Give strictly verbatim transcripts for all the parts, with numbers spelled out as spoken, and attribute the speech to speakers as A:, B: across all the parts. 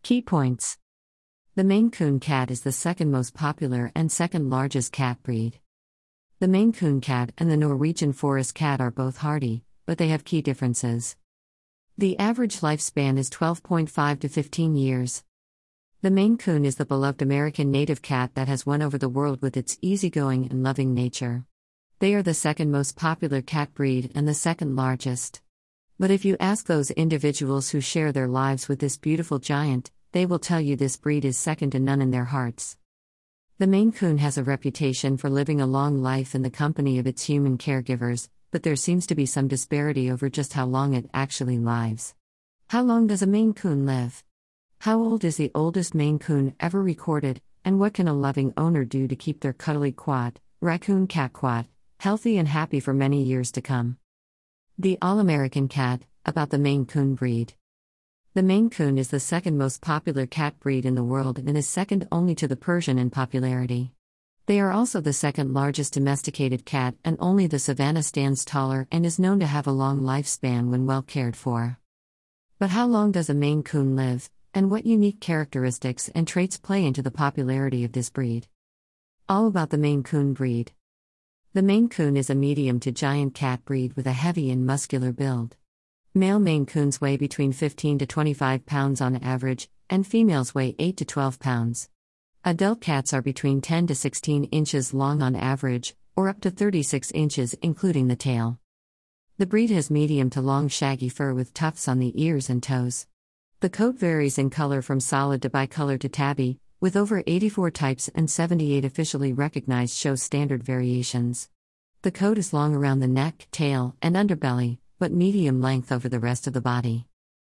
A: Key points. The Maine Coon cat is the second most popular and second largest cat breed. The Maine Coon cat and the Norwegian forest cat are both hardy, but they have key differences. The average lifespan is twelve point five to fifteen years. The Maine Coon is the beloved American native cat that has won over the world with its easygoing and loving nature. They are the second most popular cat breed and the second largest. But if you ask those individuals who share their lives with this beautiful giant, they will tell you this breed is second to none in their hearts. The Maine Coon has a reputation for living a long life in the company of its human caregivers, but there seems to be some disparity over just how long it actually lives. How long does a Maine Coon live? How old is the oldest Maine Coon ever recorded, and what can a loving owner do to keep their cuddly quat, raccoon cat quat, healthy and happy for many years to come? The All-American Cat, about the Maine Coon breed. The Maine Coon is the second most popular cat breed in the world and is second only to the Persian in popularity. They are also the second largest domesticated cat, and only the Savannah stands taller and is known to have a long lifespan when well cared for. But how long does a Maine Coon live, and what unique characteristics and traits play into the popularity of this breed? All about the Maine Coon breed. The Maine Coon is a medium to giant cat breed with a heavy and muscular build. Male Maine Coons weigh between fifteen to twenty-five pounds on average, and females weigh eight to twelve pounds. Adult cats are between ten to sixteen inches long on average, or up to thirty-six inches including the tail. The breed has medium to long shaggy fur with tufts on the ears and toes. The coat varies in color from solid to bicolor to tabby, with over eighty-four types and seventy-eight officially recognized show standard variations. The coat is long around the neck, tail, and underbelly, but medium length over the rest of the body.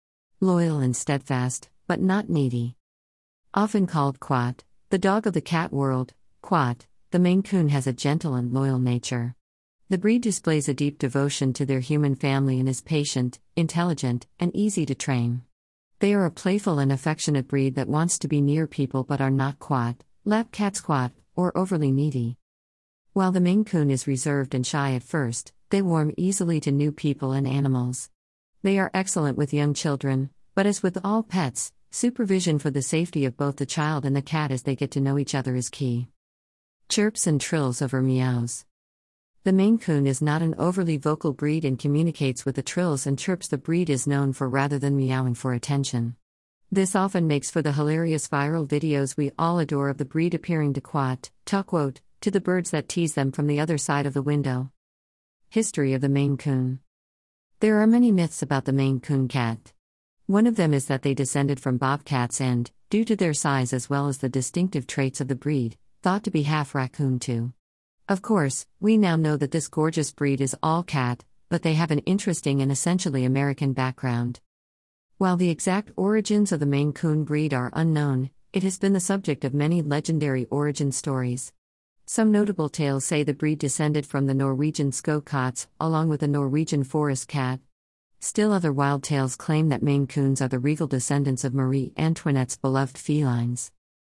A: Loyal and steadfast, but not needy. Often called Quat, the dog of the cat world, Quat, the Maine Coon has a gentle and loyal nature. The breed displays a deep devotion to their human family and is patient, intelligent, and easy to train. They are a playful and affectionate breed that wants to be near people but are not quat, lap cat squat, or overly needy. While the Maine Coon is reserved and shy at first, they warm easily to new people and animals. They are excellent with young children, but as with all pets, supervision for the safety of both the child and the cat as they get to know each other is key. Chirps and trills over meows. The Maine Coon is not an overly vocal breed and communicates with the trills and chirps the breed is known for rather than meowing for attention. This often makes for the hilarious viral videos we all adore of the breed appearing to quat, tuckquote, to the birds that tease them from the other side of the window. History of the Maine Coon. There are many myths about the Maine Coon cat. One of them is that they descended from bobcats and, due to their size as well as the distinctive traits of the breed, thought to be half raccoon too. Of course, we now know that this gorgeous breed is all cat, but they have an interesting and essentially American background. While the exact origins of the Maine Coon breed are unknown, it has been the subject of many legendary origin stories. Some notable tales say the breed descended from the Norwegian Skogkats, along with the Norwegian forest cat. Still other wild tales claim that Maine Coons are the regal descendants of Marie Antoinette's beloved felines.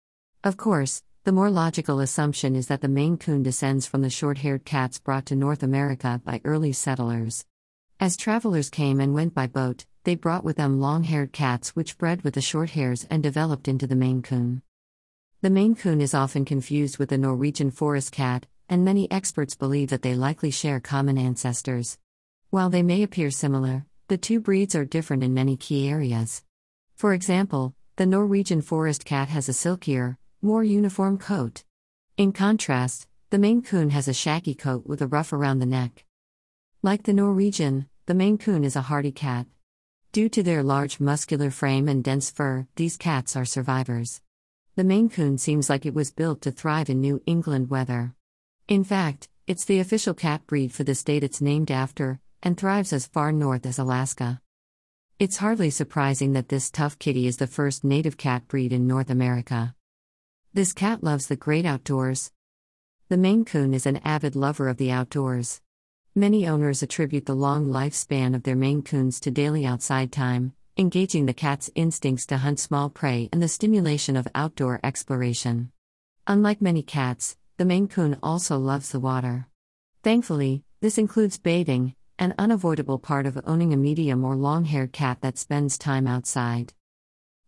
A: Of course, the more logical assumption is that the Maine Coon descends from the short-haired cats brought to North America by early settlers. As travelers came and went by boat, they brought with them long-haired cats which bred with the short hairs and developed into the Maine Coon. The Maine Coon is often confused with the Norwegian forest cat, and many experts believe that they likely share common ancestors. While they may appear similar, the two breeds are different in many key areas. For example, the Norwegian forest cat has a silkier, more uniform coat. In contrast, the Maine Coon has a shaggy coat with a ruff around the neck. Like the Norwegian, the Maine Coon is a hardy cat. Due to their large muscular frame and dense fur, these cats are survivors. The Maine Coon seems like it was built to thrive in New England weather. In fact, it's the official cat breed for the state it's named after, and thrives as far north as Alaska. It's hardly surprising that this tough kitty is the first native cat breed in North America. This cat loves the great outdoors. The Maine Coon is an avid lover of the outdoors. Many owners attribute the long lifespan of their Maine Coons to daily outside time, engaging the cat's instincts to hunt small prey and the stimulation of outdoor exploration. Unlike many cats, the Maine Coon also loves the water. Thankfully, this includes bathing, an unavoidable part of owning a medium or long-haired cat that spends time outside.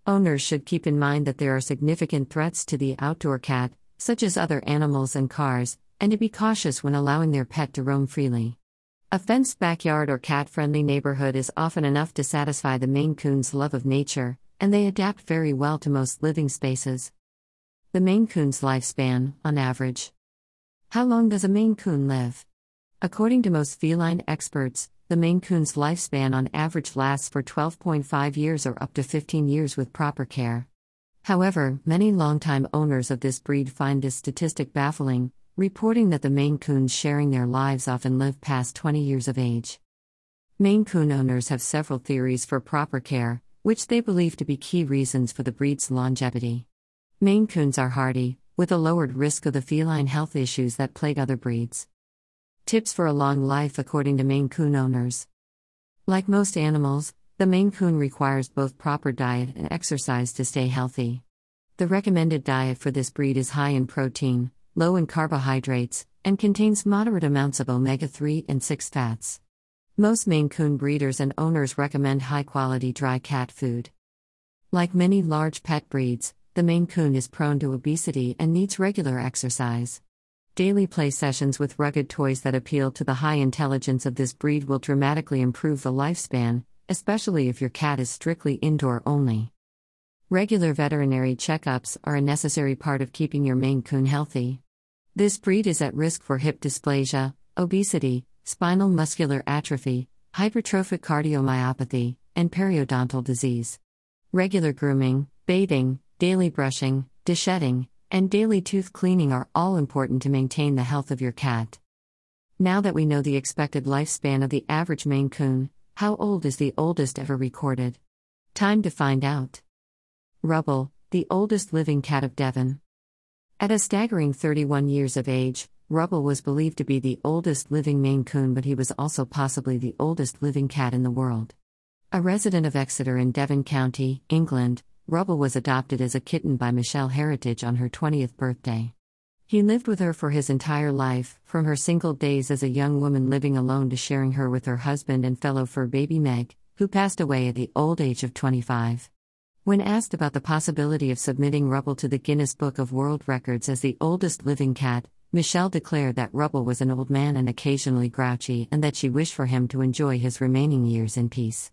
A: Owners should keep in mind that there are significant threats to the outdoor cat, such as other animals and cars, and to be cautious when allowing their pet to roam freely. A fenced backyard or cat-friendly neighborhood is often enough to satisfy the Maine Coon's love of nature, and they adapt very well to most living spaces. The Maine Coon's lifespan, on average. How long does a Maine Coon live? According to most feline experts, the Maine Coon's lifespan on average lasts for twelve point five years or up to fifteen years with proper care. However, many longtime owners of this breed find this statistic baffling, reporting that the Maine Coons sharing their lives often live past twenty years of age. Maine Coon owners have several theories for proper care, which they believe to be key reasons for the breed's longevity. Maine Coons are hardy, with a lowered risk of the feline health issues that plague other breeds. Tips for a long life according to Maine Coon owners. Like most animals, the Maine Coon requires both proper diet and exercise to stay healthy. The recommended diet for this breed is high in protein, low in carbohydrates, and contains moderate amounts of omega three and six fats. Most Maine Coon breeders and owners recommend high-quality dry cat food. Like many large pet breeds, the Maine Coon is prone to obesity and needs regular exercise. Daily play sessions with rugged toys that appeal to the high intelligence of this breed will dramatically improve the lifespan, especially if your cat is strictly indoor only. Regular veterinary checkups are a necessary part of keeping your Maine Coon healthy. This breed is at risk for hip dysplasia, obesity, spinal muscular atrophy, hypertrophic cardiomyopathy, and periodontal disease. Regular grooming, bathing, daily brushing, deshedding, and daily tooth cleaning are all important to maintain the health of your cat. Now that we know the expected lifespan of the average Maine Coon, how old is the oldest ever recorded? Time to find out. Rubble, the oldest living cat of Devon. At a staggering thirty-one years of age, Rubble was believed to be the oldest living Maine Coon, but he was also possibly the oldest living cat in the world. A resident of Exeter in Devon County, England, Rubble was adopted as a kitten by Michelle Heritage on her twentieth birthday. He lived with her for his entire life, from her single days as a young woman living alone to sharing her with her husband and fellow fur baby Meg, who passed away at the old age of twenty-five. When asked about the possibility of submitting Rubble to the Guinness Book of World Records as the oldest living cat, Michelle declared that Rubble was an old man and occasionally grouchy, and that she wished for him to enjoy his remaining years in peace.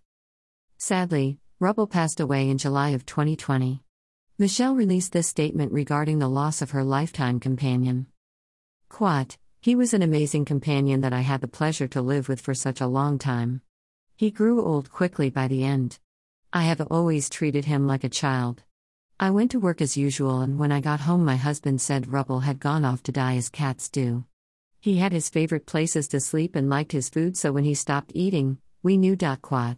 A: Sadly, Rubble passed away in July of twenty twenty. Michelle released this statement regarding the loss of her lifetime companion. Quote, "He was an amazing companion that I had the pleasure to live with for such a long time. He grew old quickly by the end. I have always treated him like a child. I went to work as usual, and when I got home my husband said Rubble had gone off to die as cats do. He had his favorite places to sleep and liked his food, so when he stopped eating, we knew." Quote.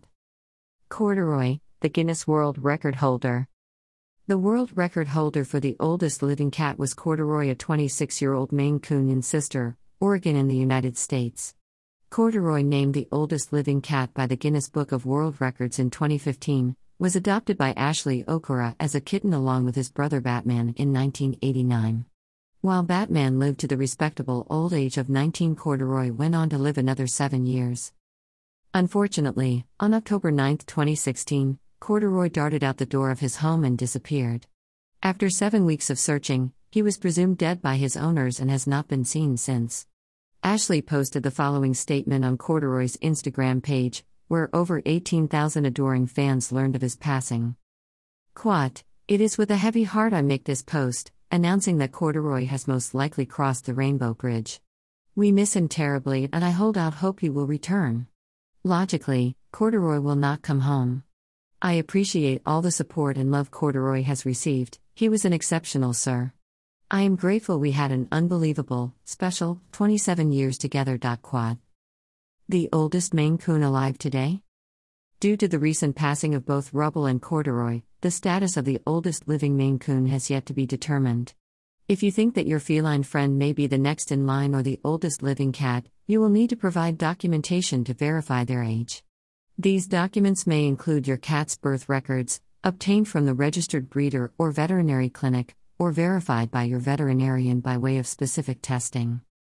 A: Corduroy, the Guinness World Record holder. The world record holder for the oldest living cat was Corduroy, a twenty-six-year-old Maine Coon in Sister, Oregon in the United States. Corduroy, named the oldest living cat by the Guinness Book of World Records in twenty fifteen, was adopted by Ashley Okura as a kitten along with his brother Batman in nineteen eighty-nine. While Batman lived to the respectable old age of nineteen, Corduroy went on to live another seven years. Unfortunately, on October ninth, twenty sixteen, Corduroy darted out the door of his home and disappeared. After seven weeks of searching, he was presumed dead by his owners and has not been seen since. Ashley posted the following statement on Corduroy's Instagram page, where over eighteen thousand adoring fans learned of his passing. Quote, "It is with a heavy heart I make this post, announcing that Corduroy has most likely crossed the Rainbow Bridge. We miss him terribly, and I hold out hope he will return. Logically, Corduroy will not come home. I appreciate all the support and love Corduroy has received. He was an exceptional sir. I am grateful we had an unbelievable, special, twenty-seven years together." Quote. The oldest Maine Coon alive today? Due to the recent passing of both Rubble and Corduroy, the status of the oldest living Maine Coon has yet to be determined. If you think that your feline friend may be the next in line or the oldest living cat, you will need to provide documentation to verify their age. These documents may include your cat's birth records, obtained from the registered breeder or veterinary clinic, or verified by your veterinarian by way of specific testing.